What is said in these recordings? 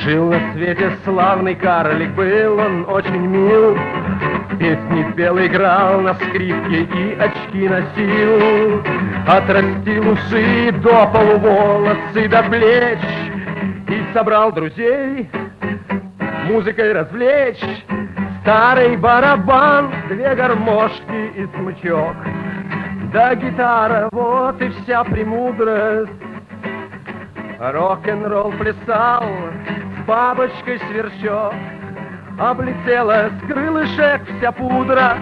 Жил на свете славный карлик, был он очень мил. Песни пел, играл на скрипке и очки носил. Отрастил усы до полуволосы до плеч и собрал друзей музыкой развлечь. Старый барабан, две гармошки и смычок, да гитара, вот и вся премудрость. Рок-н-ролл плясал с бабочкой сверчок, облетела с крылышек вся пудра.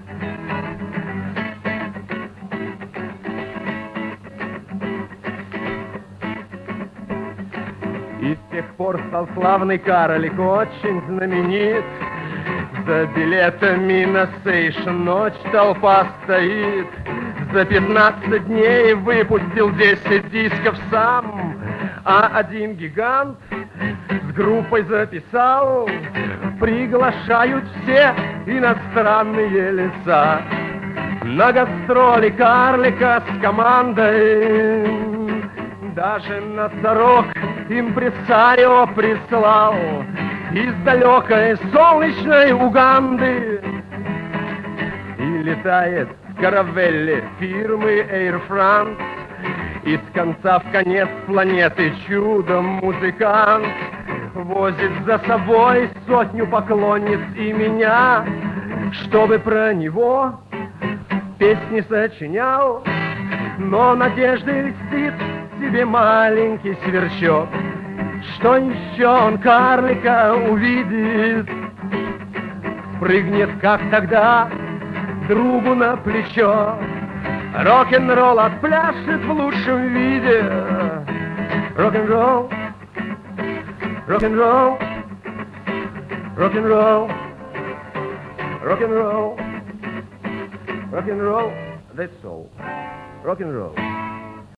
И с тех пор стал славный карлик очень знаменит. За билетами на сейшн ночь толпа стоит. За 15 дней выпустил 10 дисков сам, а один гигант с группой записал. Приглашают все иностранные лица на гастроли карлика с командой. Даже носорог импресарио прислал из далекой солнечной Уганды. И летает в каравелле фирмы Air France из конца в конец планеты чудо-музыкант. Возит за собой сотню поклонниц и меня, чтобы про него песни сочинял. Но надежды льстит себе маленький сверчок, что еще он карлика увидит. Прыгнет, как тогда, другу на плечо, рок-н-ролл отпляшет в лучшем виде. Рок-н-ролл, рок-н-ролл, рок-н-ролл, рок-н-ролл, рок-н-ролл, that's all. Rock and roll.